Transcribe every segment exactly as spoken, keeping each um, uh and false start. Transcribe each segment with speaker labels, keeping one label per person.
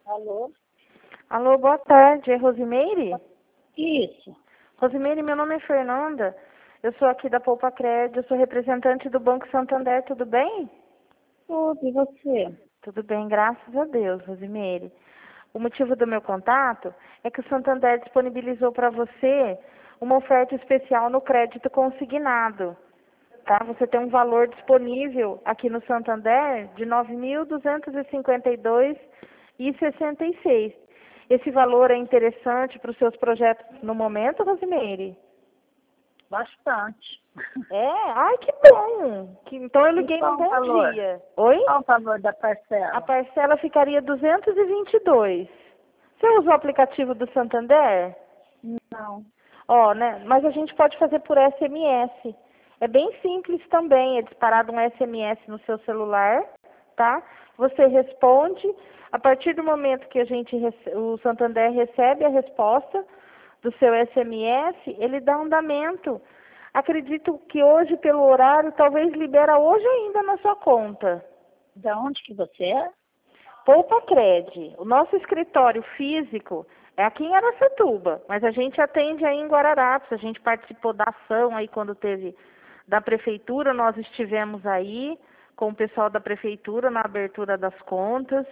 Speaker 1: Alô?
Speaker 2: Alô, boa tarde. É Rosimeire?
Speaker 1: Isso.
Speaker 2: Rosimeire, meu nome é Fernanda. Eu sou aqui da Poupa Crédito, eu sou representante do Banco Santander, tudo bem?
Speaker 1: Tudo, e você?
Speaker 2: Tudo bem, graças a Deus, Rosimeire. O motivo do meu contato é que o Santander disponibilizou para você uma oferta especial no crédito consignado. Tá? Você tem um valor disponível aqui no Santander de nove mil duzentos e cinquenta e dois reais e sessenta e seis centavos. Esse valor é interessante para os seus projetos no momento, Rosimeire?
Speaker 1: Bastante.
Speaker 2: É? Ai, que bom! Que, então eu
Speaker 1: E
Speaker 2: liguei num
Speaker 1: qual o
Speaker 2: bom
Speaker 1: valor?
Speaker 2: dia. Oi?
Speaker 1: Qual o valor da
Speaker 2: A
Speaker 1: parcela?
Speaker 2: parcela ficaria duzentos e vinte e dois. Você usa o aplicativo do Santander?
Speaker 1: Não.
Speaker 2: Ó, né? Mas a gente pode fazer por S M S. É bem simples também, é disparado um S M S no seu celular, tá? Você responde, a partir do momento que a gente rece- o Santander recebe a resposta do seu S M S, ele dá andamento. Acredito que hoje, pelo horário, talvez libera hoje ainda na sua conta.
Speaker 1: De onde que você é?
Speaker 2: Poupa Cred. O nosso escritório físico é aqui em Araçatuba, mas a gente atende aí em Guararapes. A gente participou da ação aí quando teve da prefeitura, nós estivemos aí com o pessoal da prefeitura na abertura das contas.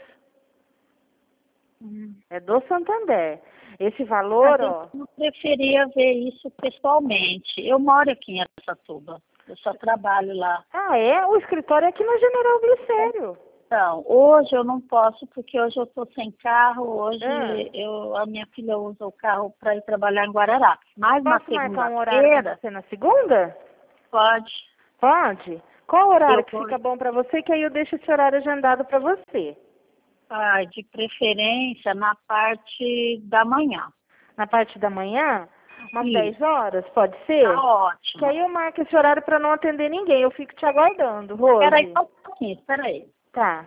Speaker 1: Hum.
Speaker 2: É do Santander. Esse
Speaker 1: Mas
Speaker 2: valor,
Speaker 1: eu
Speaker 2: ó.
Speaker 1: não preferia ver isso pessoalmente. Eu moro aqui em Araçatuba. Eu só trabalho lá.
Speaker 2: Ah, é? O escritório é aqui na General Glicério.
Speaker 1: Então, hoje eu não posso porque hoje eu estou sem carro.
Speaker 2: Ah,
Speaker 1: Hoje eu, a minha filha usa o carro para ir trabalhar em Guararapes. Mas na
Speaker 2: posso marcar um horário com
Speaker 1: segunda-feira,
Speaker 2: você na segunda?
Speaker 1: pode.
Speaker 2: Pode? Qual horário
Speaker 1: Eu
Speaker 2: que
Speaker 1: vou.
Speaker 2: fica bom para você, que aí eu deixo esse horário agendado para você?
Speaker 1: Ah, de preferência na parte da manhã.
Speaker 2: Na parte da manhã? Umas dez
Speaker 1: Isso,
Speaker 2: horas, pode
Speaker 1: tá
Speaker 2: ser? Que aí
Speaker 1: ótimo.
Speaker 2: eu marco esse horário para não atender ninguém. Eu fico te aguardando,
Speaker 1: Espera aí
Speaker 2: Rose.
Speaker 1: só um pouquinho, espera aí.
Speaker 2: Tá.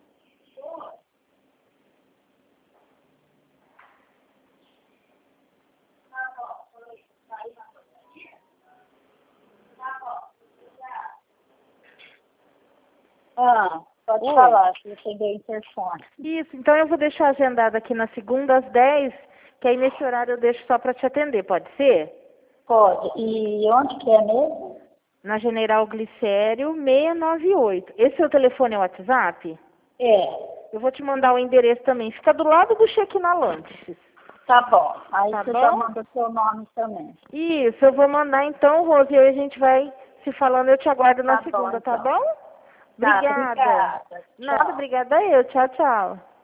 Speaker 1: Ah, pode
Speaker 2: Oi.
Speaker 1: falar, se você deu o interfone.
Speaker 2: Isso, então eu vou deixar agendado aqui na segunda às dez, que aí nesse horário eu deixo só para te atender, pode ser?
Speaker 1: Pode. E onde que é mesmo?
Speaker 2: Na General Glicério seiscentos e noventa e oito. Esse seu telefone é o WhatsApp?
Speaker 1: É,
Speaker 2: Eu vou te mandar o endereço também. Fica do lado do cheque na Lanches.
Speaker 1: tá bom. Aí
Speaker 2: Tá
Speaker 1: você já
Speaker 2: bom?
Speaker 1: manda seu nome também.
Speaker 2: Isso, eu vou mandar então, Rose, e aí a gente vai se falando. Eu te aguardo na
Speaker 1: Tá bom,
Speaker 2: segunda, tá
Speaker 1: então.
Speaker 2: bom?
Speaker 1: Tá,
Speaker 2: Obrigada.
Speaker 1: obrigada.
Speaker 2: Nada,
Speaker 1: Tchau.
Speaker 2: obrigada eu. Tchau, tchau.